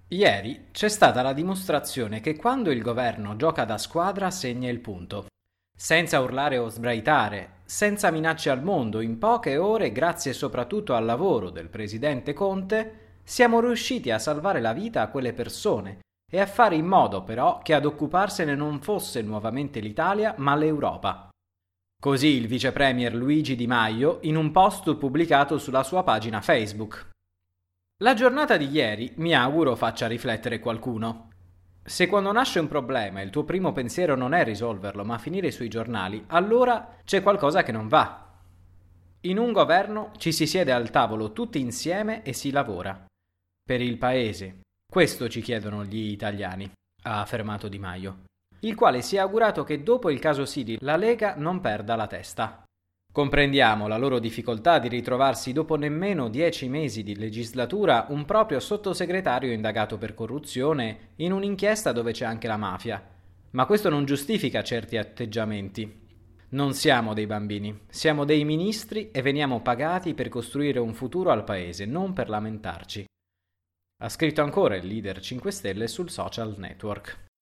Ieri c'è stata la dimostrazione che quando il governo gioca da squadra segna il punto. Senza urlare o sbraitare, senza minacce al mondo, in poche ore, grazie soprattutto al lavoro del presidente Conte, siamo riusciti a salvare la vita a quelle persone e a fare in modo però che ad occuparsene non fosse nuovamente l'Italia ma l'Europa. Così il vice premier Luigi Di Maio in un post pubblicato sulla sua pagina Facebook. La giornata di ieri mi auguro faccia riflettere qualcuno. Se quando nasce un problema il tuo primo pensiero non è risolverlo ma finire sui giornali, allora c'è qualcosa che non va. In un governo ci si siede al tavolo tutti insieme e si lavora. Per il paese. Questo ci chiedono gli italiani, ha affermato Di Maio, il quale si è augurato che dopo il caso Siri la Lega non perda la testa. Comprendiamo la loro difficoltà di ritrovarsi dopo nemmeno 10 mesi di legislatura un proprio sottosegretario indagato per corruzione in un'inchiesta dove c'è anche la mafia. Ma questo non giustifica certi atteggiamenti. Non siamo dei bambini, siamo dei ministri e veniamo pagati per costruire un futuro al paese, non per lamentarci. Ha scritto ancora il leader 5 Stelle sul social network.